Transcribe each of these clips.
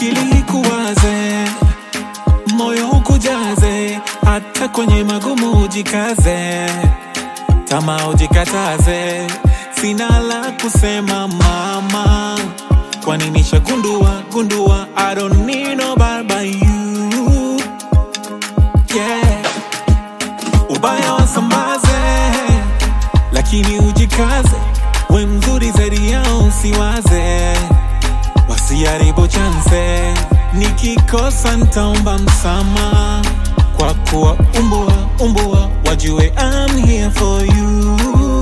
akili kuwaze, moyo ukujaze, hata kwenye magumu ujikaze, tamaa ujikataze. Sina la kusema mama, kwani nishagundua I don't need nobody but you. Yeah, ubaya wasambaze, lakini ujikaze, we mzuri zaidi yao usiwaze, wasiharibu chance. Nikikosa nitaomba msamaha, kwa kuwa umbua wajue I'm here for you.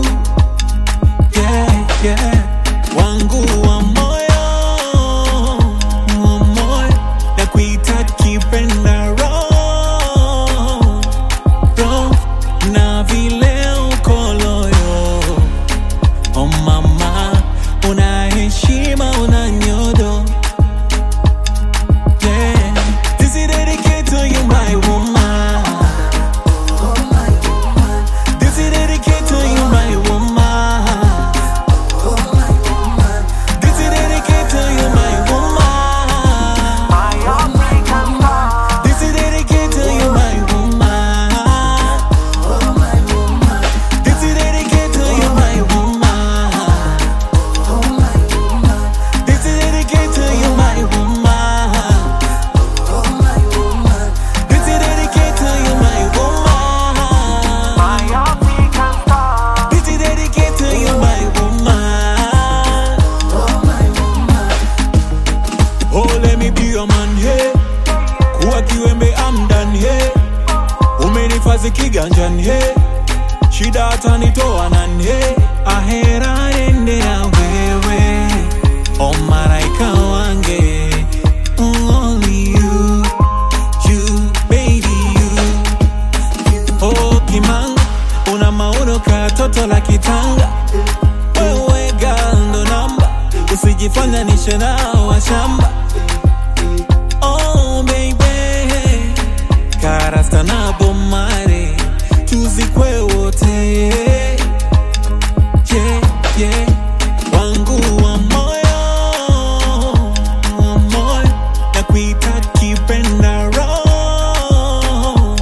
Yeah, yeah, wangu wa moyo, na kuita kipenda roho, na vile uko loyo. Oh mama, una heshima, una nyodo. Yeah, this is dedicated to you, my woman. This is dedicated to you, my woman. This is dedicated to you, my woman. This is dedicated to you, my woman. This is dedicated to you, my woman. This is dedicated to you, my woman. This is dedicated to you, my woman. This is dedicated to you, my woman. Oh, let me be your man, hey. Kuwa kiwembe I'm done, hey. Umenifazi kiganjani, hey. Shida hata nitoa nani, hey. Ahera nende na wewe, oh maraika wange. Only you, baby you. Oh kimanga, una maono ka toto la kitanga. Wewe gando namba, usijifanya nishe na washamba. Oh baby, karasta na bomare, tuzikwe wote. Yeah, yeah, wangu wa moyo, na kuita kipenda roho,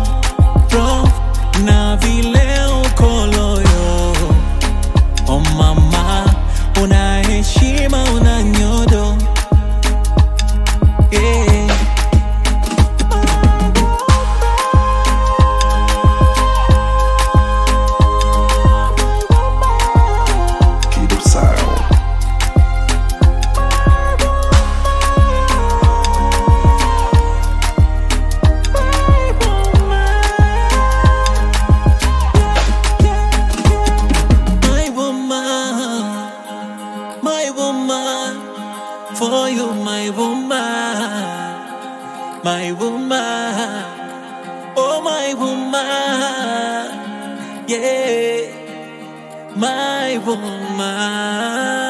na vile uko loyo. Oh mama, una heshima, una nyodo. Yeah. Kido Sound. My woman, for you, my woman, my woman, oh my woman, yeah, my woman.